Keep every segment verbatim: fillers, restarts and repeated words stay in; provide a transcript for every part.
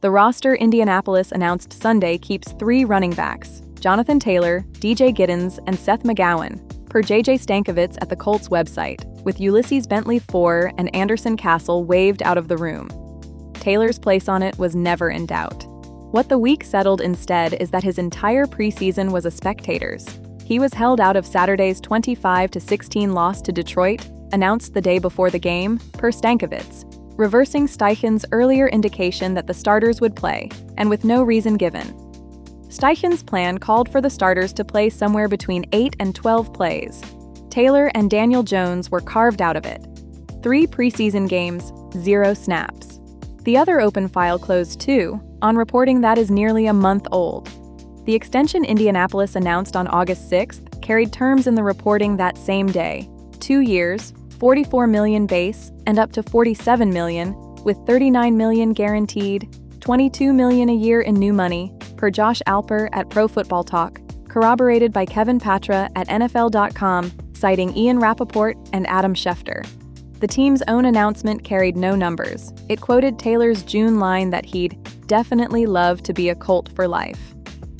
The roster Indianapolis announced Sunday keeps three running backs, Jonathan Taylor, D J Giddens, and Seth McGowan, per J J Stankovitz at the Colts website, with Ulysses Bentley four and Anderson Castle waived out of the room. Taylor's place on it was never in doubt. What the week settled instead is that his entire preseason was a spectator's. He was held out of Saturday's twenty-five to sixteen loss to Detroit, announced the day before the game, per Stankovitz, reversing Steichen's earlier indication that the starters would play, and with no reason given. Steichen's plan called for the starters to play somewhere between eight and twelve plays. Taylor and Daniel Jones were carved out of it. Three preseason games, zero snaps. The other open file closed too, on reporting that is nearly a month old. The extension Indianapolis announced on August sixth carried terms in the reporting that same day. Two years, forty-four million dollars base, and up to forty-seven million dollars, with thirty-nine million dollars guaranteed, twenty-two million dollars a year in new money, per Josh Alper at Pro Football Talk, corroborated by Kevin Patra at N F L dot com, citing Ian Rappaport and Adam Schefter. The team's own announcement carried no numbers. It quoted Taylor's June line that he'd definitely love to be a Colt for life.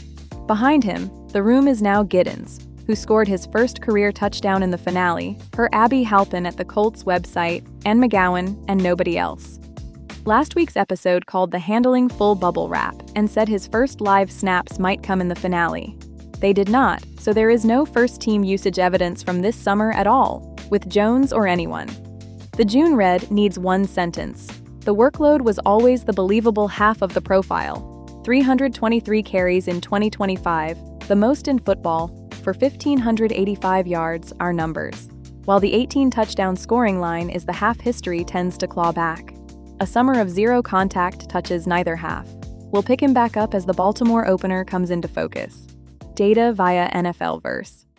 Behind him, the room is now Giddens, who scored his first career touchdown in the finale, per Abby Halpin at the Colts website, and McGowan, and nobody else. Last week's episode called the handling full bubble wrap and said his first live snaps might come in the finale. They did not, so there is no first-team usage evidence from this summer at all, with Jones or anyone. The June read needs one sentence. The workload was always the believable half of the profile. three hundred twenty-three carries in twenty twenty-five, the most in football, for one thousand five hundred eighty-five yards are numbers, while the eighteen touchdown scoring line is the half history tends to claw back. A summer of zero contact touches neither half. We'll pick him back up as the Baltimore opener comes into focus. Data via N F L Verse.